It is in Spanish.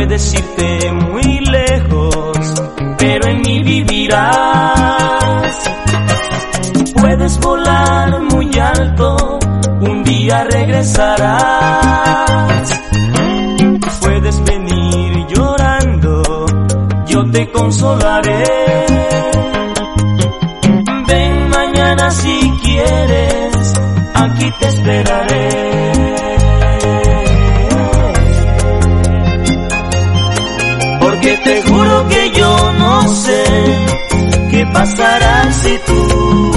Puedes irte muy lejos, pero en mí vivirás. Puedes volar muy alto, un día regresarás. Puedes venir llorando, yo te consolaré. Ven mañana si quieres, aquí te esperaré. Porque te juro que yo no sé qué pasará si tú